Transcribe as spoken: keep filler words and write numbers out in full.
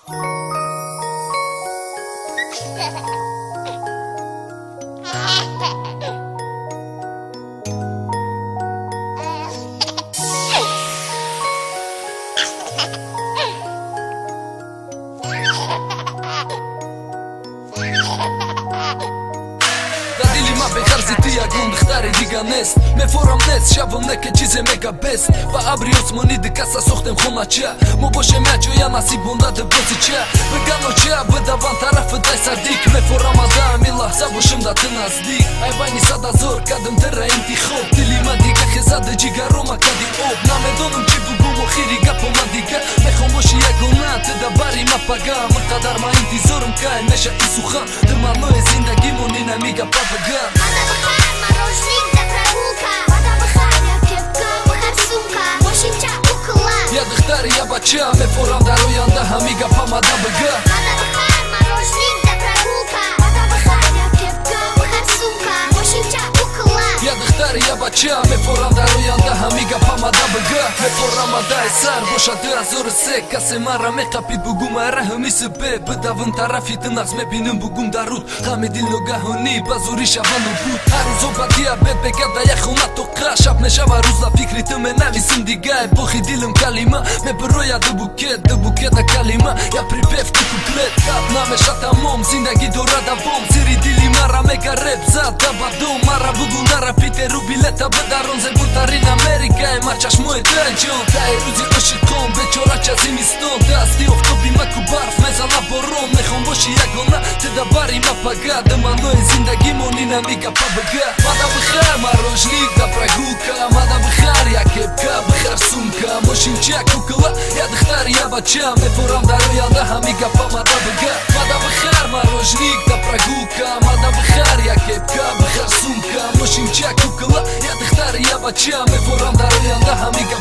Dadili ma beharzi ti agun dhtari diganest Me foram nes shavëm neke qize mega best Pa abrios më një dikasa sohtem khoma qa Mo boshe mea që jana si bunda të bëzi qa Vegano qa bëda van tarafë daj sardik Me foram adha mila sa boshëm da të nazdik Aj bajni sa da zor kadëm të rajim ti khop Dili ma dika kheza dhe gjiga roma ka di op Na me donëm që bugu mo khiri ga po ma dika Me khom boshi jagona të da bari ma paga Më kadar ma inti zorëm ka e mesha i suhan Të maloj e zindagi mo nina miga pa bëga Mada bëhar, marozhnik dhe tragulka Mada bëhar, ja kepka, bëhar sumka Moshim qa u këllat Ja dëhtari ja baqa Me foram daro janë da hamiga pa ma da bëga Mada bëhar, marozhnik dhe tragulka Mada bëhar, ja kepka, bëhar sumka Moshim qa u këllat Ja dëhtari ja baqa Me foram daro janë da hamiga pa ma da bëga Me foram ma da e sar Bosha të azore se Ka se marra me kapit buguma e rahëm i së be Bëda vën tarafi të nas me pinën bugum darut Ha me dil loga hëni Bazurisha vëndu but Haru zoba diabet Begada ja khuna to ka Shap me shava ruzla fikri të me nami së ndiga E bohi dilëm kalima Me përroja dë buket Dë buket a kalima Ja pripef të kuplet Kap na me shata mom Zindagi do rada bom Siri dili marra me ka rep Zat da badom Marra bugu nara pite rubileta Bëda ronze burtarin Amerika E ma qash mu e të gjon Ta e ruzi është shikon Beqora qazimi ston Të asti oftopi ma ku barf Me zala boron Me khon boshi jagona Të da bari ma paga Dë manoj zindagi mo nina miga pa bëga Mada bëhar marozhnik da praguka Mada bëhar ja kepka Bëhar sumka Moshim qa kukëlla Ja dëhtari ja baqa Me foram daro janë da hamiga pa ma da bëga Mada bëhar marozhnik da praguka Mada bëhar ja kepka Bëhar sumka Moshim qa kukëlla Ja dëhtari ja baqa Me foram daro janë da hamiga